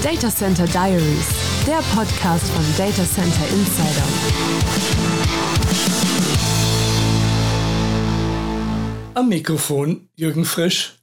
Data Center Diaries, der Podcast von Data Center Insider. Am Mikrofon Jürgen Frisch.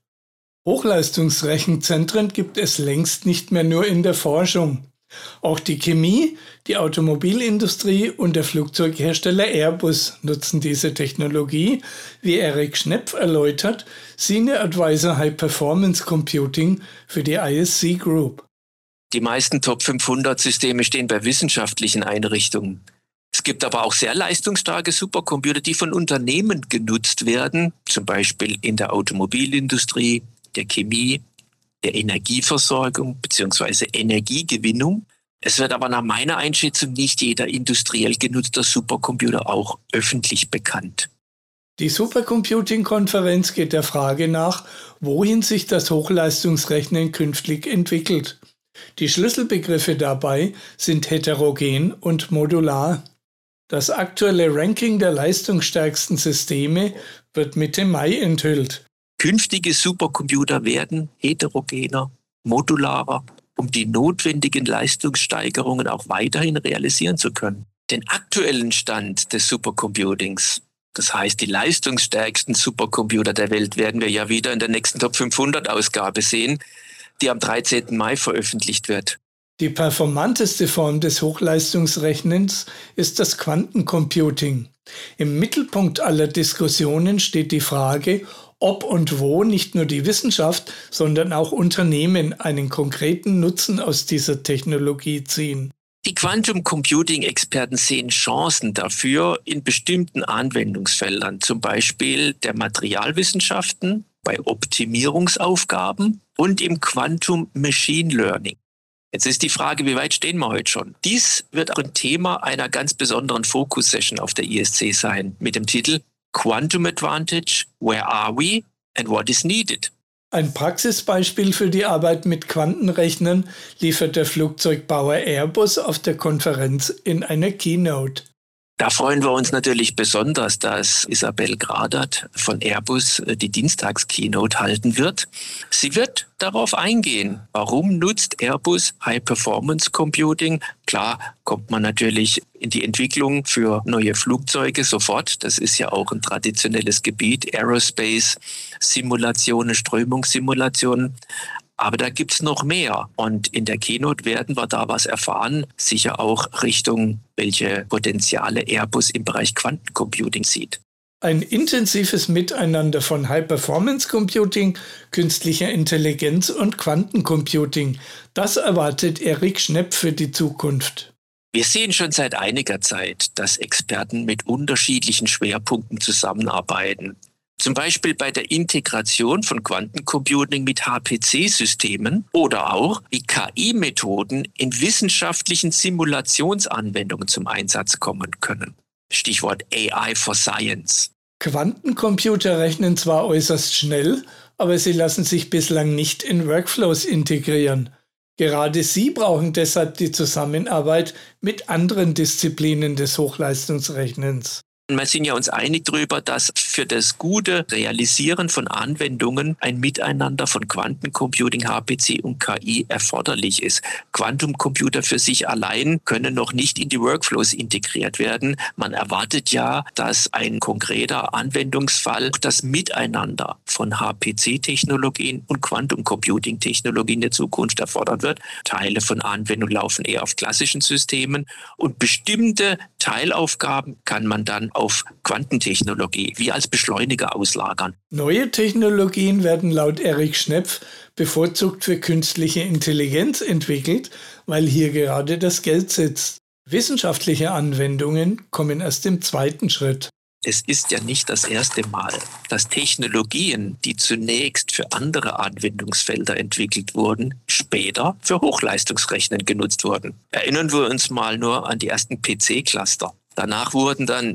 Hochleistungsrechenzentren gibt es längst nicht mehr nur in der Forschung. Auch die Chemie, die Automobilindustrie und der Flugzeughersteller Airbus nutzen diese Technologie, wie Erik Schnepf erläutert, Senior Advisor High Performance Computing für die ISC Group. Die meisten Top 500 Systeme stehen bei wissenschaftlichen Einrichtungen. Es gibt aber auch sehr leistungsstarke Supercomputer, die von Unternehmen genutzt werden, zum Beispiel in der Automobilindustrie, der Chemie, der Energieversorgung bzw. Energiegewinnung. Es wird aber nach meiner Einschätzung nicht jeder industriell genutzter Supercomputer auch öffentlich bekannt. Die Supercomputing-Konferenz geht der Frage nach, wohin sich das Hochleistungsrechnen künftig entwickelt. Die Schlüsselbegriffe dabei sind heterogen und modular. Das aktuelle Ranking der leistungsstärksten Systeme wird Mitte Mai enthüllt. Künftige Supercomputer werden heterogener, modularer, um die notwendigen Leistungssteigerungen auch weiterhin realisieren zu können. Den aktuellen Stand des Supercomputings, das heißt die leistungsstärksten Supercomputer der Welt, werden wir ja wieder in der nächsten Top 500 Ausgabe sehen, die am 13. Mai veröffentlicht wird. Die performanteste Form des Hochleistungsrechnens ist das Quantencomputing. Im Mittelpunkt aller Diskussionen steht die Frage, ob und wo nicht nur die Wissenschaft, sondern auch Unternehmen einen konkreten Nutzen aus dieser Technologie ziehen. Die Quantum Computing-Experten sehen Chancen dafür in bestimmten Anwendungsfeldern, zum Beispiel der Materialwissenschaften, bei Optimierungsaufgaben und im Quantum Machine Learning. Jetzt ist die Frage, wie weit stehen wir heute schon? Dies wird auch ein Thema einer ganz besonderen Focus-Session auf der ISC sein, mit dem Titel Quantum Advantage, Where Are We and What is Needed? Ein Praxisbeispiel für die Arbeit mit Quantenrechnern liefert der Flugzeugbauer Airbus auf der Konferenz in einer Keynote. Da freuen wir uns natürlich besonders, dass Isabel Gradert von Airbus die Dienstags-Keynote halten wird. Sie wird darauf eingehen, warum nutzt Airbus High-Performance Computing? Klar, kommt man natürlich in die Entwicklung für neue Flugzeuge sofort. Das ist ja auch ein traditionelles Gebiet, Aerospace, Simulationen, Strömungssimulationen. Aber da gibt's noch mehr. Und in der Keynote werden wir da was erfahren, sicher auch Richtung, welche Potenziale Airbus im Bereich Quantencomputing sieht. Ein intensives Miteinander von High-Performance-Computing, künstlicher Intelligenz und Quantencomputing. Das erwartet Erik Schnepf für die Zukunft. Wir sehen schon seit einiger Zeit, dass Experten mit unterschiedlichen Schwerpunkten zusammenarbeiten. Zum Beispiel bei der Integration von Quantencomputing mit HPC-Systemen oder auch wie KI-Methoden in wissenschaftlichen Simulationsanwendungen zum Einsatz kommen können. Stichwort AI for Science. Quantencomputer rechnen zwar äußerst schnell, aber sie lassen sich bislang nicht in Workflows integrieren. Gerade sie brauchen deshalb die Zusammenarbeit mit anderen Disziplinen des Hochleistungsrechnens. Wir sind ja uns einig darüber, dass für das gute Realisieren von Anwendungen ein Miteinander von Quantencomputing, HPC und KI erforderlich ist. Quantumcomputer für sich allein können noch nicht in die Workflows integriert werden. Man erwartet ja, dass ein konkreter Anwendungsfall das Miteinander von HPC-Technologien und Quantumcomputing-Technologien der Zukunft erfordern wird. Teile von Anwendungen laufen eher auf klassischen Systemen und bestimmte Teilaufgaben kann man dann auf Quantentechnologie wie als Beschleuniger auslagern. Neue Technologien werden laut Erik Schnepf bevorzugt für künstliche Intelligenz entwickelt, weil hier gerade das Geld sitzt. Wissenschaftliche Anwendungen kommen erst im zweiten Schritt. Es ist ja nicht das erste Mal, dass Technologien, die zunächst für andere Anwendungsfelder entwickelt wurden, später für Hochleistungsrechnen genutzt wurden. Erinnern wir uns mal nur an die ersten PC-Cluster. Danach wurden dann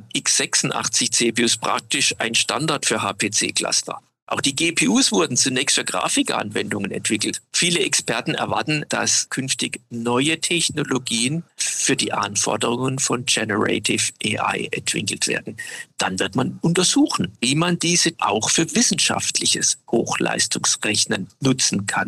x86-CPUs praktisch ein Standard für HPC-Cluster. Auch die GPUs wurden zunächst für Grafikanwendungen entwickelt. Viele Experten erwarten, dass künftig neue Technologien für die Anforderungen von Generative AI entwickelt werden. Dann wird man untersuchen, wie man diese auch für wissenschaftliches Hochleistungsrechnen nutzen kann.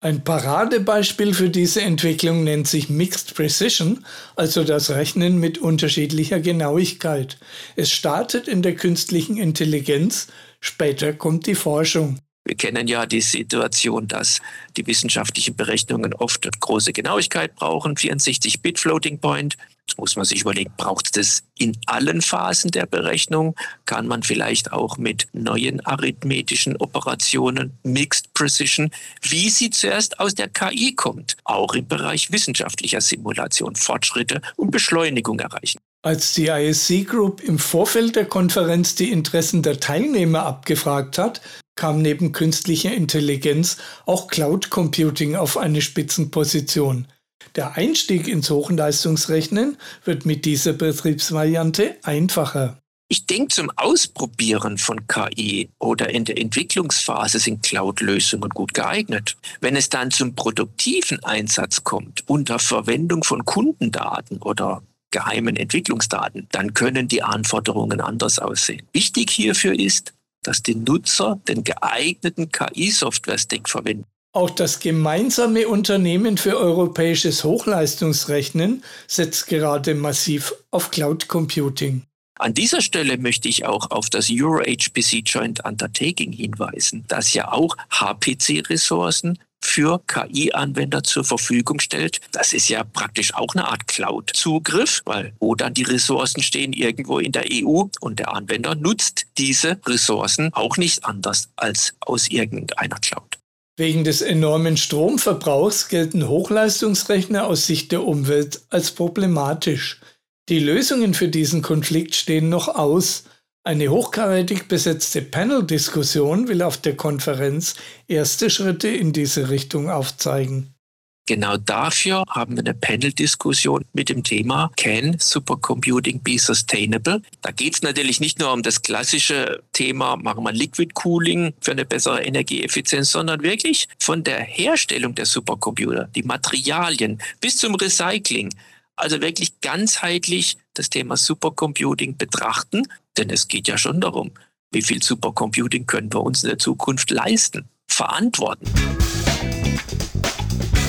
Ein Paradebeispiel für diese Entwicklung nennt sich Mixed Precision, also das Rechnen mit unterschiedlicher Genauigkeit. Es startet in der künstlichen Intelligenz, später kommt die Forschung. Wir kennen ja die Situation, dass die wissenschaftlichen Berechnungen oft große Genauigkeit brauchen, 64-Bit Floating Point. Jetzt muss man sich überlegen, braucht es das in allen Phasen der Berechnung? Kann man vielleicht auch mit neuen arithmetischen Operationen, Mixed Precision, wie sie zuerst aus der KI kommt, auch im Bereich wissenschaftlicher Simulation Fortschritte und Beschleunigung erreichen? Als die ISC Group im Vorfeld der Konferenz die Interessen der Teilnehmer abgefragt hat, kam neben künstlicher Intelligenz auch Cloud Computing auf eine Spitzenposition. Der Einstieg ins Hochleistungsrechnen wird mit dieser Betriebsvariante einfacher. Ich denke, zum Ausprobieren von KI oder in der Entwicklungsphase sind Cloud-Lösungen gut geeignet. Wenn es dann zum produktiven Einsatz kommt, unter Verwendung von Kundendaten oder geheimen Entwicklungsdaten, dann können die Anforderungen anders aussehen. Wichtig hierfür ist, dass die Nutzer den geeigneten KI-Software-Stack verwenden. Auch das gemeinsame Unternehmen für europäisches Hochleistungsrechnen setzt gerade massiv auf Cloud Computing. An dieser Stelle möchte ich auch auf das Euro-HPC Joint Undertaking hinweisen, das ja auch HPC-Ressourcen für KI-Anwender zur Verfügung stellt. Das ist ja praktisch auch eine Art Cloud-Zugriff, weil wo dann die Ressourcen stehen irgendwo in der EU und der Anwender nutzt diese Ressourcen auch nicht anders als aus irgendeiner Cloud. Wegen des enormen Stromverbrauchs gelten Hochleistungsrechner aus Sicht der Umwelt als problematisch. Die Lösungen für diesen Konflikt stehen noch aus. Eine hochkarätig besetzte Panel-Diskussion will auf der Konferenz erste Schritte in diese Richtung aufzeigen. Genau dafür haben wir eine Panel-Diskussion mit dem Thema Can Supercomputing be Sustainable? Da geht es natürlich nicht nur um das klassische Thema, machen wir Liquid Cooling für eine bessere Energieeffizienz, sondern wirklich von der Herstellung der Supercomputer, die Materialien bis zum Recycling. Also wirklich ganzheitlich das Thema Supercomputing betrachten, denn es geht ja schon darum, wie viel Supercomputing können wir uns in der Zukunft leisten, verantworten.